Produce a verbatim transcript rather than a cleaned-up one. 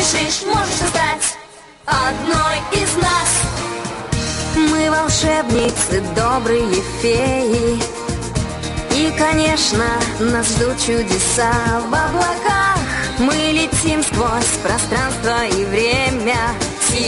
решишь, можешь стать одной из нас. Мы волшебницы, добрые феи, и, конечно, нас ждут чудеса. В облаках мы летим сквозь пространство и время,